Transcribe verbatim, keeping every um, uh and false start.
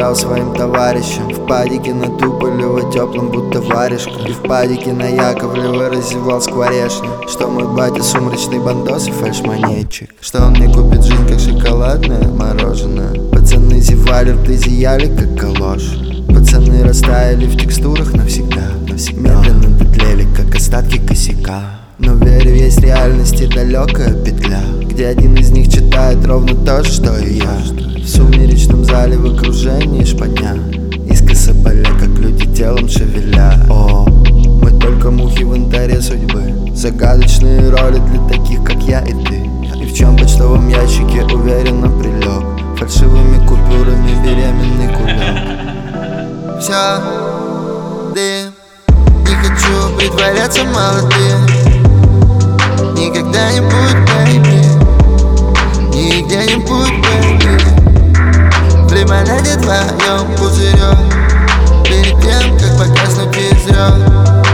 помогал своим товарищам. В падике на Туполева теплым будто варежка, и в падике на Яковлева разевал скворечник. Что мой батя сумрачный бандос и фальшмонетчик, что он мне купит жизнь как шоколадное мороженое. Пацаны зевали, рты зияли как калоши. Пацаны растаяли в текстурах навсегда, навсегда. Медленно дотлели, как остатки косяка. Но верю, есть реальности далекая петля, где один из них читает ровно то же, что и я. В сумеречном зале в окружении шпаня, искоса поля, как люди телом шевеля. О, мы только мухи в инвентаре судьбы, загадочные роли для таких, как я и ты. И в чем почтовом ящике уверенно прилег фальшивыми купюрами беременный кулек. Все, дым, не хочу притворяться молодым. Никогда-нибудь, бэйби, нигде-нибудь, бэйби. В лимонаде твоем пузырек, перед тем, как погаснуть из зрёк.